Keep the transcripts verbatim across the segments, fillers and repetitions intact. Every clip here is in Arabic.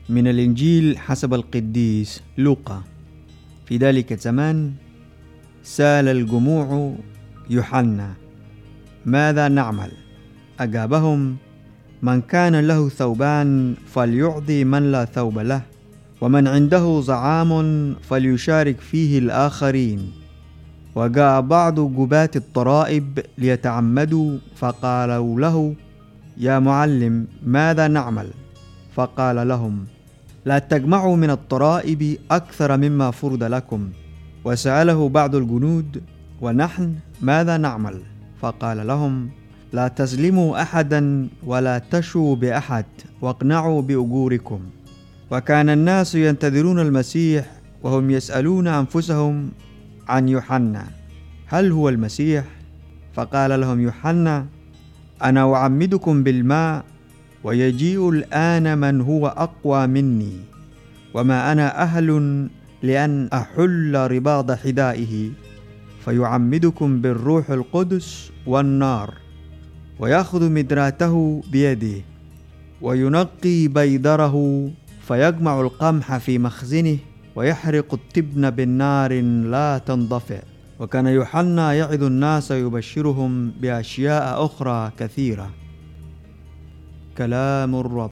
من الإنجيل حسب القديس لوقا. في ذلك الزمان سأل الجموع يوحنا: ماذا نعمل؟ أجابهم: من كان له ثوبان فليعطي من لا ثوب له، ومن عنده زعام فليشارك فيه الآخرين. وجاء بعض جباة الطرائب ليتعمدوا، فقالوا له: يا معلم، ماذا نعمل؟ فقال لهم: لا تجمعوا من الطرائب أكثر مما فرض لكم. وسأله بعض الجنود: ونحن ماذا نعمل؟ فقال لهم: لا تظلموا أحدا ولا تشوا بأحد، واقنعوا بأجوركم. وكان الناس ينتظرون المسيح، وهم يسألون أنفسهم عن يوحنا: هل هو المسيح؟ فقال لهم يوحنا: أنا أعمدكم بالماء، ويجيء الآن من هو أقوى مني، وما أنا أهل لأن أحل رباط حذائه، فيعمدكم بالروح القدس والنار، ويأخذ مدراته بيده، وينقي بيدره، فيجمع القمح في مخزنه، ويحرق التبن بالنار لا تنطفئ. وكان يوحنا يعظ الناس ويبشرهم بأشياء أخرى كثيرة. كلام الرب.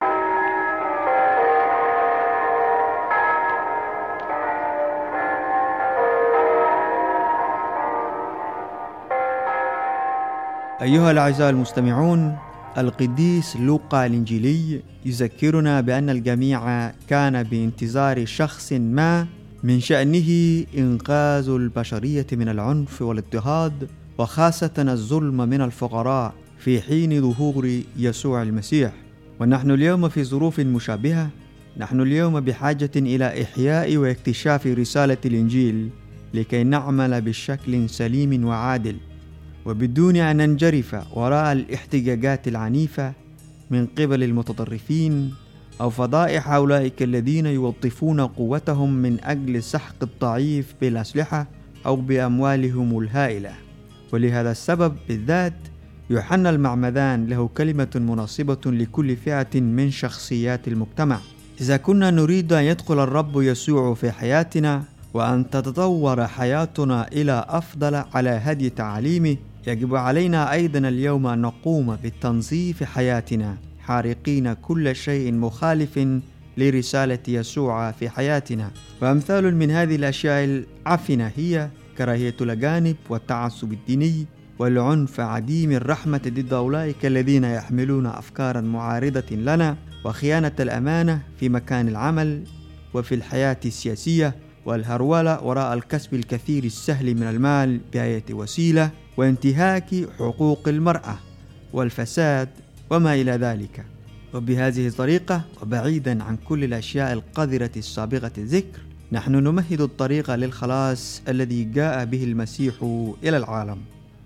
أيها الأعزاء المستمعون، القديس لوقا الإنجيلي يذكرنا بأن الجميع كان بانتظار شخص ما من شأنه إنقاذ البشرية من العنف والاضطهاد، وخاصة الظلم من الفقراء، في حين ظهور يسوع المسيح. ونحن اليوم في ظروف مشابهة. نحن اليوم بحاجة إلى إحياء واكتشاف رسالة الإنجيل لكي نعمل بشكل سليم وعادل، وبدون أن ننجرف وراء الاحتجاجات العنيفة من قبل المتطرفين أو فضائح أولئك الذين يوظفون قوتهم من أجل سحق الضعيف بالأسلحة أو بأموالهم الهائلة. ولهذا السبب بالذات يوحنا المعمدان له كلمة مناسبة لكل فئة من شخصيات المجتمع. إذا كنا نريد أن يدخل الرب يسوع في حياتنا وأن تتطور حياتنا إلى أفضل على هدي تعاليمه، يجب علينا أيضا اليوم أن نقوم بتنظيف حياتنا، حارقين كل شيء مخالف لرسالة يسوع في حياتنا. وأمثال من هذه الأشياء العفنة هي كراهية الأجانب والتعصب الديني والعنف عديم الرحمة ضد أولئك الذين يحملون أفكارا معارضة لنا، وخيانة الأمانة في مكان العمل وفي الحياة السياسية، والهرولة وراء الكسب الكثير السهل من المال بأي وسيلة، وانتهاك حقوق المرأة والفساد وما إلى ذلك. وبهذه الطريقة وبعيدا عن كل الأشياء القذرة السابقة الذكر، نحن نمهد الطريق للخلاص الذي جاء به المسيح إلى العالم،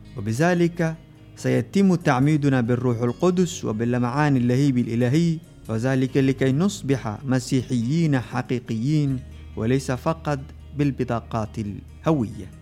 وبذلك سيتم تعميدنا بالروح القدس وباللمعان اللهيب الإلهي، وذلك لكي نصبح مسيحيين حقيقيين وليس فقط بالبطاقات الهوية.